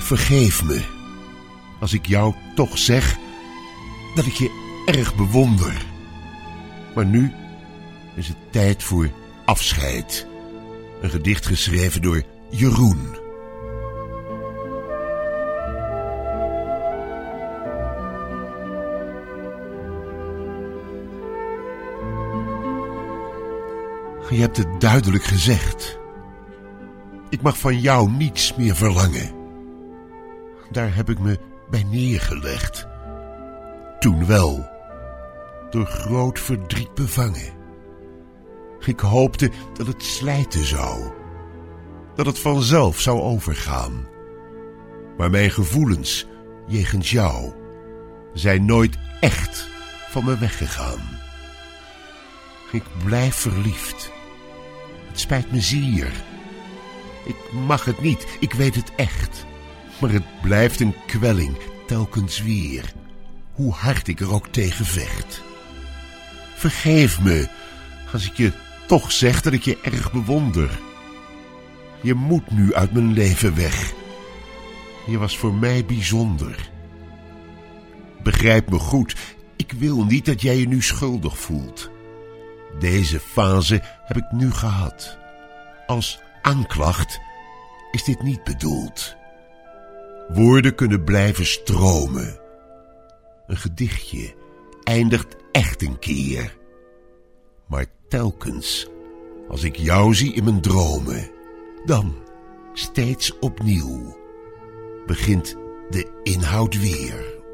Vergeef me als ik jou toch zeg dat ik je erg bewonder. Maar nu is het tijd voor afscheid. Een gedicht geschreven door Jeroen. Je hebt het duidelijk gezegd. Ik mag van jou niets meer verlangen. Daar heb ik me bij neergelegd. Toen wel, door groot verdriet bevangen. Ik hoopte dat het slijten zou, dat het vanzelf zou overgaan. Maar mijn gevoelens jegens jou zijn nooit echt van me weggegaan. Ik blijf verliefd. Het spijt me zeer. Ik mag het niet, ik weet het echt. Maar het blijft een kwelling, telkens weer. Hoe hard ik er ook tegen vecht. Vergeef me als ik je toch zeg dat ik je erg bewonder. Je moet nu uit mijn leven weg. Je was voor mij bijzonder. Begrijp me goed, ik wil niet dat jij je nu schuldig voelt. Deze fase heb ik nu gehad. Als aanklacht is dit niet bedoeld. Woorden kunnen blijven stromen. Een gedichtje eindigt echt een keer. Maar telkens, als ik jou zie in mijn dromen, dan, steeds opnieuw, begint de inhoud weer.